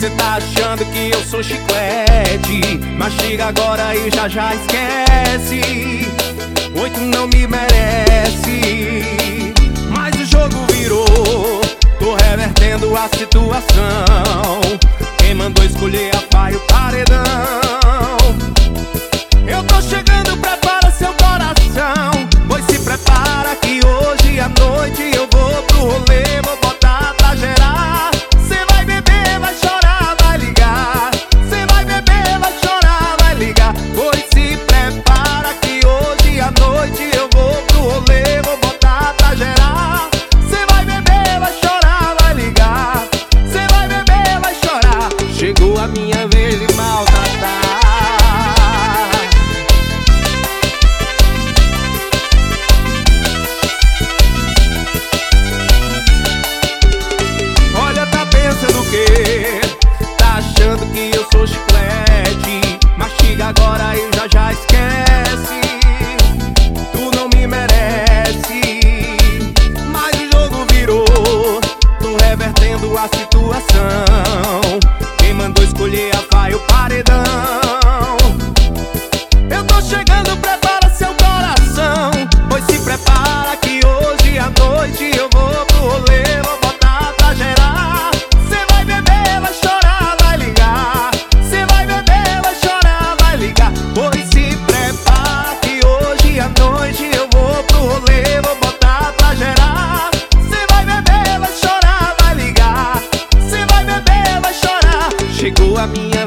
Você tá achando que eu sou chiclete, mastiga agora e já já esquece. Oito não me merece, mas o jogo virou. Tô revertendo a situação. Quem mandou escolher a faia e o paredão? Eu tô chegando, prepara seu coração, pois se prepara que hoje à noite eu vou pro rolê, vou botar pra gerar. Cê vai beber, vai chorar, vai ligar. Cê vai beber, vai chorar, vai ligar. Pois se prepara que hoje à noite eu vou pro rolê, vou botar pra gerar. Cê vai beber, vai chorar, vai ligar. Cê vai beber, vai chorar. Chegou a minha vez de maltratar. Pensando o quê? Tá achando que eu sou chiclete, mastiga agora e já já esquece. Tu não me merece, mas o jogo virou. Tô revertendo a situação. Quem mandou escolher a faia e o paredão? Eu tô chegando, prepara seu coração, pois se prepara que hoje à noite eu vou pro rolê, vou botar pra gerar. Pois se prepara que hoje à noite eu vou pro rolê, vou botar pra gerar. Cê vai beber, vai chorar, vai ligar. Cê vai beber, vai chorar. Chegou a minha